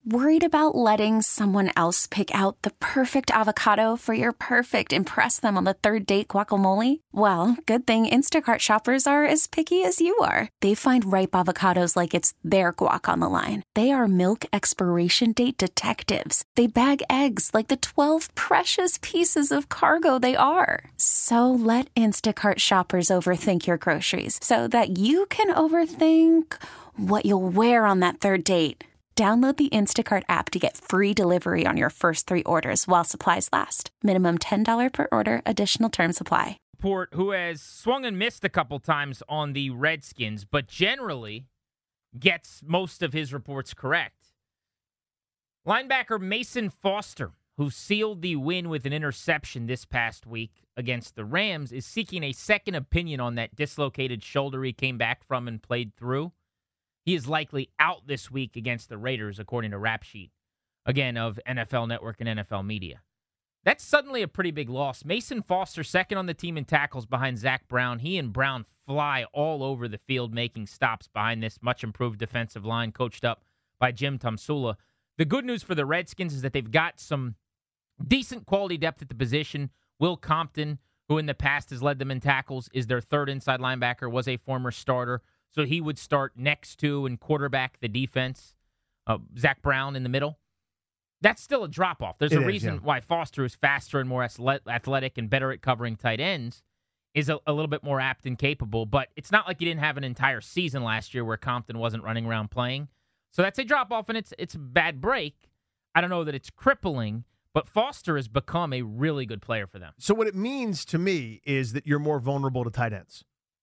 Worried about letting someone else pick out the perfect avocado for your perfect impress them on the third date guacamole? Well, good thing Instacart shoppers are as picky as you are. They find ripe avocados like it's their guac on the line. They are milk expiration date detectives. They bag eggs like the 12 precious pieces of cargo they are. So let Instacart shoppers overthink your groceries so that you can overthink what you'll wear on that third date. Download the Instacart app to get free delivery on your first 3 orders while supplies last. Minimum $10 per order. Additional terms apply. Port, who has swung and missed a couple times on the Redskins, but generally gets most of his reports correct. Linebacker Mason Foster, who sealed the win with an interception this past week against the Rams, is seeking a second opinion on that dislocated shoulder he came back from and played through. He is likely out this week against the Raiders, according to Rap Sheet, again, of NFL Network and NFL Media. That's suddenly a pretty big loss. Mason Foster, second on the team in tackles behind Zach Brown. He and Brown fly all over the field, making stops behind this much-improved defensive line coached up by Jim Tomsula. The good news for the Redskins is that they've got some decent quality depth at the position. Will Compton, who in the past has led them in tackles, is their third inside linebacker, was a former starter. So he would start next to and quarterback the defense. Zach Brown in the middle. That's still a drop-off. There's a reason why Foster is faster and more athletic and better at covering tight ends, is a little bit more apt and capable. But it's not like you didn't have an entire season last year where Compton wasn't running around playing. So that's a drop-off, and it's a bad break. I don't know that it's crippling, but Foster has become a really good player for them. So what it means to me is that you're more vulnerable to tight ends.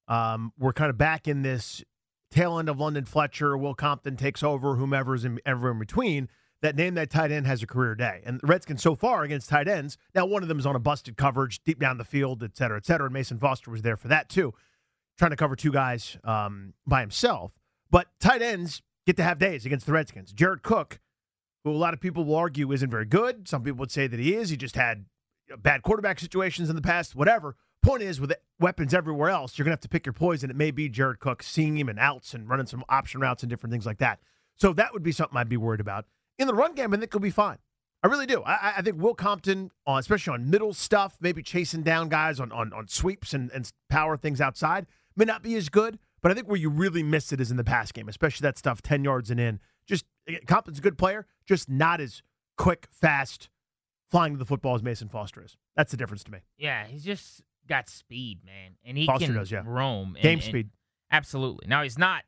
We're kind of back in this tail end of London Fletcher, Will Compton takes over, whomever's ever in between. That name that tight end has a career day. And the Redskins so far against tight ends, now one of them is on a busted coverage deep down the field, et cetera, et cetera. And Mason Foster was there for that too, trying to cover 2 guys by himself. But tight ends get to have days against the Redskins. Jared Cook, who a lot of people will argue isn't very good. Some people would say that he is. He just had bad quarterback situations in the past, whatever. Point is, with weapons everywhere else, you're going to have to pick your poison. It may be Jared Cook seeing him in outs and running some option routes and different things like that. So that would be something I'd be worried about. In the run game, I think he'll be fine. I really do. I think Will Compton, especially on middle stuff, maybe chasing down guys on sweeps and power things outside, may not be as good. But I think where you really miss it is in the pass game, especially that stuff 10 yards and in. Just Compton's a good player, just not as quick, fast, flying to the football as Mason Foster is. That's the difference to me. Yeah, he's just got speed, man. And he Foster can does, yeah. roam. Game speed. Absolutely. Now, he's not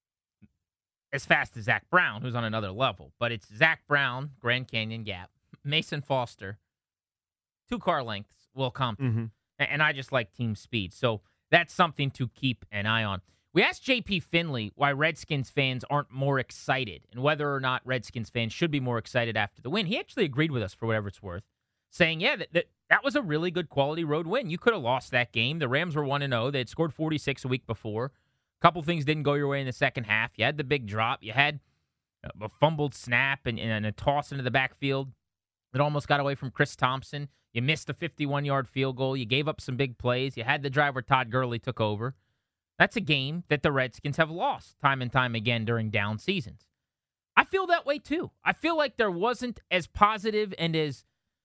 as fast as Zach Brown, who's on another level. But it's Zach Brown, Grand Canyon Gap, Mason Foster, 2 car lengths, Will Compton. Mm-hmm. And I just like team speed. So that's something to keep an eye on. We asked J.P. Finley why Redskins fans aren't more excited and whether or not Redskins fans should be more excited after the win. He actually agreed with us for whatever it's worth, saying, yeah, that was a really good quality road win. You could have lost that game. The Rams were 1-0. They had scored 46 a week before. A couple things didn't go your way in the second half. You had the big drop. You had a fumbled snap and a toss into the backfield that almost got away from Chris Thompson. You missed a 51-yard field goal. You gave up some big plays. You had the drive where Todd Gurley took over. That's a game that the Redskins have lost time and time again during down seasons. I feel that way too. I feel like there wasn't as positive and as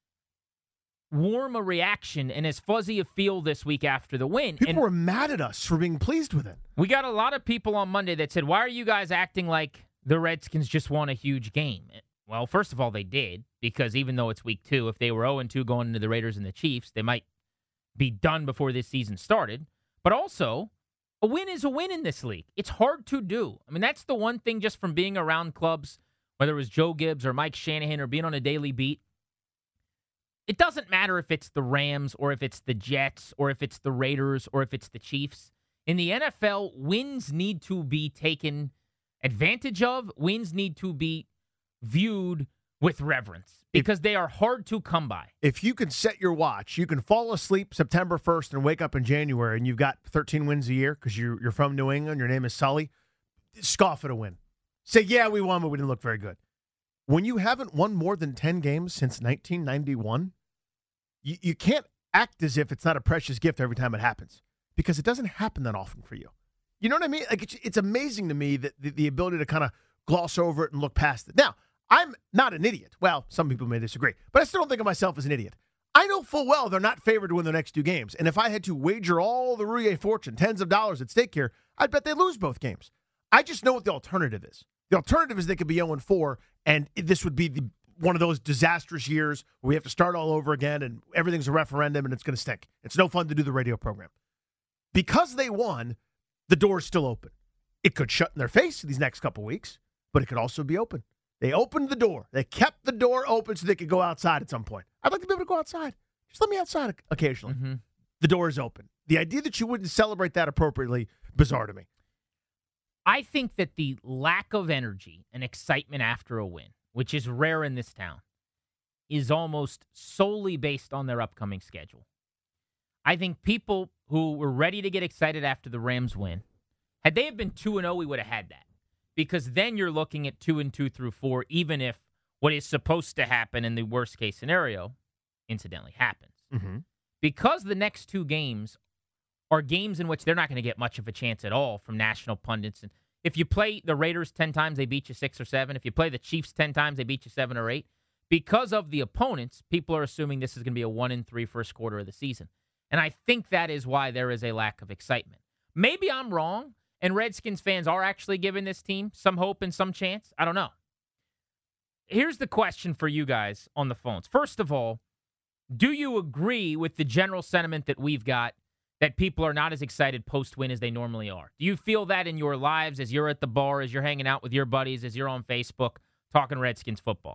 warm a reaction and as fuzzy a feel this week after the win. People were mad at us for being pleased with it. We got a lot of people on Monday that said, why are you guys acting like the Redskins just won a huge game? Well, first of all, they did, because even though it's week 2, if they were 0-2 going into the Raiders and the Chiefs, they might be done before this season started. But also, a win is a win in this league. It's hard to do. I mean, that's the one thing just from being around clubs, whether it was Joe Gibbs or Mike Shanahan or being on a daily beat. It doesn't matter if it's the Rams or if it's the Jets or if it's the Raiders or if it's the Chiefs. In the NFL, wins need to be taken advantage of. Wins need to be viewed with reverence because they are hard to come by. If you can set your watch, you can fall asleep September 1st and wake up in January and you've got 13 wins a year because you're from New England, your name is Sully, scoff at a win. Say, yeah, we won, but we didn't look very good. When you haven't won more than 10 games since 1991, you can't act as if it's not a precious gift every time it happens because it doesn't happen that often for you. You know what I mean? Like it's amazing to me that the ability to kind of gloss over it and look past it. Now, I'm not an idiot. Well, some people may disagree, but I still don't think of myself as an idiot. I know full well they're not favored to win their next 2 games. And if I had to wager all the Rouillet fortune, tens of dollars at stake here, I'd bet they lose both games. I just know what the alternative is. The alternative is they could be 0-4, and this would be one of those disastrous years where we have to start all over again and everything's a referendum and it's going to stink. It's no fun to do the radio program. Because they won, the door is still open. It could shut in their face these next couple weeks, but it could also be open. They opened the door. They kept the door open so they could go outside at some point. I'd like to be able to go outside. Just let me outside occasionally. Mm-hmm. The door is open. The idea that you wouldn't celebrate that appropriately, bizarre to me. I think that the lack of energy and excitement after a win, which is rare in this town, is almost solely based on their upcoming schedule. I think people who were ready to get excited after the Rams win, had they have been 2-0, we would have had that. Because then you're looking at 2-2 through 4, even if what is supposed to happen in the worst case scenario, incidentally, happens. Mm-hmm. Because the next 2 games are games in which they're not going to get much of a chance at all from national pundits. And if you play the Raiders 10 times, they beat you 6 or 7. If you play the Chiefs 10 times, they beat you 7 or 8. Because of the opponents, people are assuming this is going to be a 1-3 first quarter of the season. And I think that is why there is a lack of excitement. Maybe I'm wrong, and Redskins fans are actually giving this team some hope and some chance. I don't know. Here's the question for you guys on the phones. First of all, do you agree with the general sentiment that we've got that people are not as excited post-win as they normally are? Do you feel that in your lives as you're at the bar, as you're hanging out with your buddies, as you're on Facebook talking Redskins football?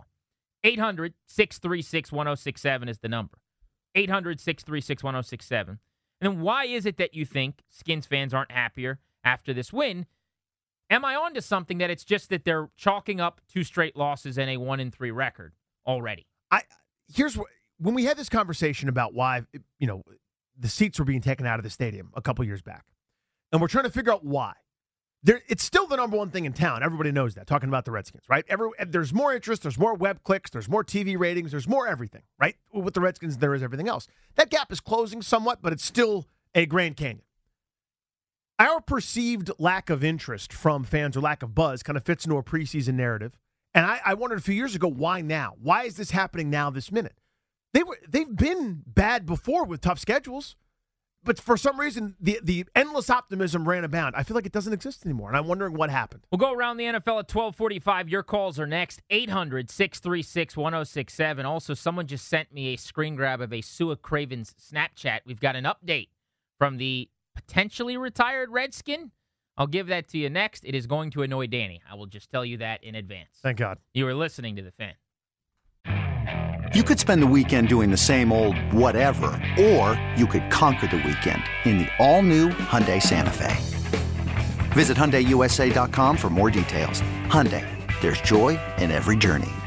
800-636-1067 is the number. 800-636-1067. And then why is it that you think Skins fans aren't happier after this win? Am I on to something that it's just that they're chalking up 2 straight losses and a 1-3 record already? Here's what, when we had this conversation about why, the seats were being taken out of the stadium a couple years back, and we're trying to figure out why. It's still the number one thing in town. Everybody knows that, talking about the Redskins, right? There's more interest, there's more web clicks, there's more TV ratings, there's more everything, right? With the Redskins, there is everything else. That gap is closing somewhat, but it's still a Grand Canyon. Our perceived lack of interest from fans or lack of buzz kind of fits into a preseason narrative. And I wondered a few years ago, why now? Why is this happening now this minute? They've been bad before with tough schedules. But for some reason, the endless optimism ran abound. I feel like it doesn't exist anymore, and I'm wondering what happened. We'll go around the NFL at 12:45. Your calls are next. 800-636-1067. Also, someone just sent me a screen grab of a Sua Craven's Snapchat. We've got an update from the potentially retired Redskin. I'll give that to you next. It is going to annoy Danny. I will just tell you that in advance. Thank God. You are listening to The Fan. You could spend the weekend doing the same old whatever, or you could conquer the weekend in the all-new Hyundai Santa Fe. Visit HyundaiUSA.com for more details. Hyundai, there's joy in every journey.